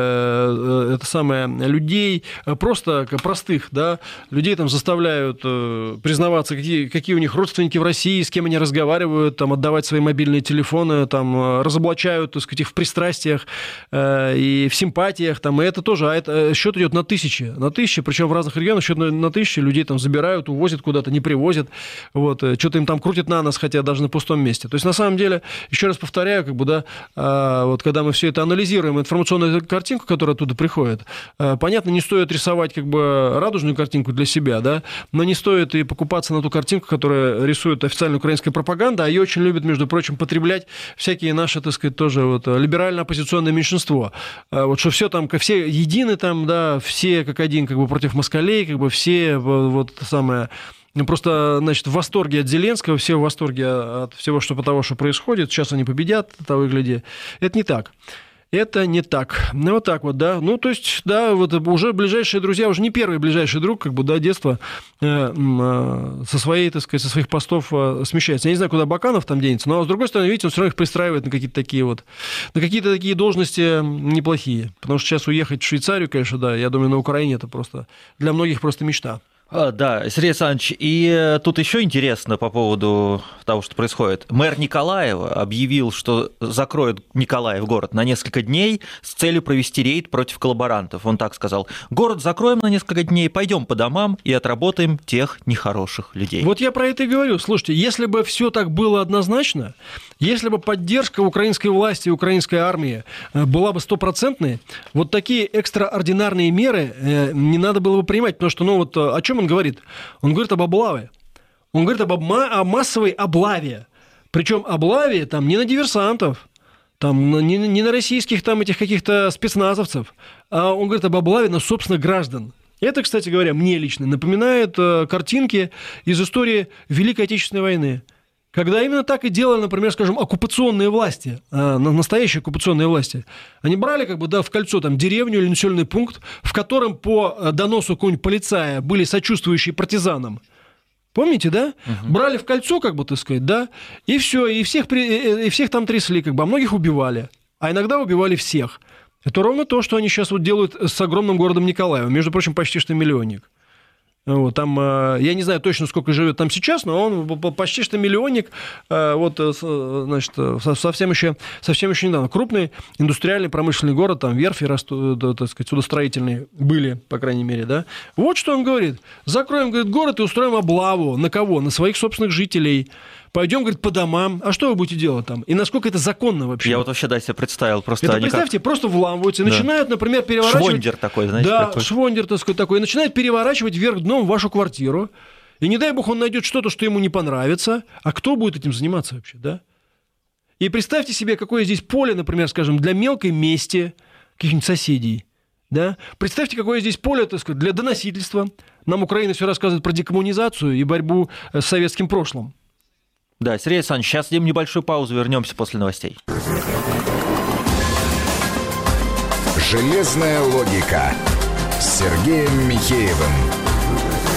людей, просто простых, да, людей там заставляют признаваться, какие у них родственники в России, с кем они разговаривают, там, отдавать свои мобильные телефоны, там, разоблачают, так сказать, их в пристрастиях и в симпатиях, там, и это тоже, счет идет на тысячи, причем в разных регионах счет на тысячи, людей там забирают, увозят куда-то, не привозят, вот, что-то им там крутят на нос, хотя даже на пустом месте. То есть, на самом деле, еще раз повторяю, как бы, да, вот, когда мы все это анализируем, информационную картинку, которая оттуда приходит, понятно, не стоит рисовать, как бы, радужную картинку для себя, да, но не стоит и покупаться на ту картинку, которую рисует официальная украинская пропаганда, а ее очень любят, между прочим, потреблять всякие наши, так сказать, тоже вот либерально-оппозиционное меньшинство. Вот что все там, все едины там, да, все как один, как бы против москалей, как бы все вот самое... Просто, значит, в восторге от Зеленского, все в восторге от всего того, что происходит. Сейчас они победят, того и гляди. Это не так. Это не так. Ну, вот так вот, да. Ну, то есть, да, вот уже ближайшие друзья, уже не первый ближайший друг, как бы, да, детства со своих постов смещается. Я не знаю, куда Баканов там денется, но, с другой стороны, видите, он все равно их пристраивает на какие-то такие должности неплохие. Потому что сейчас уехать в Швейцарию, конечно, да, я думаю, на Украине это просто для многих просто мечта. Да, Сергей Александрович, и тут еще интересно по поводу того, что происходит. Мэр Николаева объявил, что закроет Николаев город на несколько дней с целью провести рейд против коллаборантов. Он так сказал: город закроем на несколько дней, пойдем по домам и отработаем тех нехороших людей. Вот я про это и говорю. Слушайте, если бы все так было однозначно, если бы поддержка украинской власти, украинской армии была бы стопроцентной, вот такие экстраординарные меры не надо было бы принимать, потому что, ну вот о чем он говорит? Он говорит об облаве. Он говорит о массовой облаве. Причем облаве там не на диверсантов, там, не на российских там этих каких-то спецназовцев, а он говорит об облаве на собственных граждан. Это, кстати говоря, мне лично напоминает картинки из истории Великой Отечественной войны. Когда именно так и делали, например, скажем, оккупационные власти, настоящие оккупационные власти. Они брали как бы, да, в кольцо там, деревню или населенный пункт, в котором по доносу какого-нибудь полицая были сочувствующие партизанам. Помните, да? Угу. Брали в кольцо, как бы, так сказать, да, и все, и всех там трясли, как бы, а многих убивали. А иногда убивали всех. Это ровно то, что они сейчас вот делают с огромным городом Николаевым. Между прочим, почти что миллионник. Вот, там, я не знаю точно, сколько живет там сейчас, но он почти что миллионник, вот, значит, совсем еще недавно. Крупный индустриальный промышленный город, там верфи, так сказать, судостроительные были, по крайней мере, да. Вот что он говорит. Закроем, говорит, город и устроим облаву. На кого? На своих собственных жителей. Пойдем, говорит, по домам. А что вы будете делать там? И насколько это законно вообще? Я вот вообще, да, себе представил. Просто это представьте, просто вламываются и начинают, например, переворачивать... Швондер такой, знаете, да, такой. швондер, так сказать, такой. И начинают переворачивать вверх дном вашу квартиру. И не дай бог он найдет что-то, что ему не понравится. А кто будет этим заниматься вообще, да? И представьте себе, какое здесь поле, например, скажем, для мелкой мести каких-нибудь соседей. Да? Представьте, какое здесь поле, так сказать, для доносительства. Нам Украина все рассказывает про декоммунизацию и борьбу с советским прошлым. Да, Сергей Александрович, сейчас сделаем небольшую паузу, вернемся после новостей. Железная логика с Сергеем Михеевым.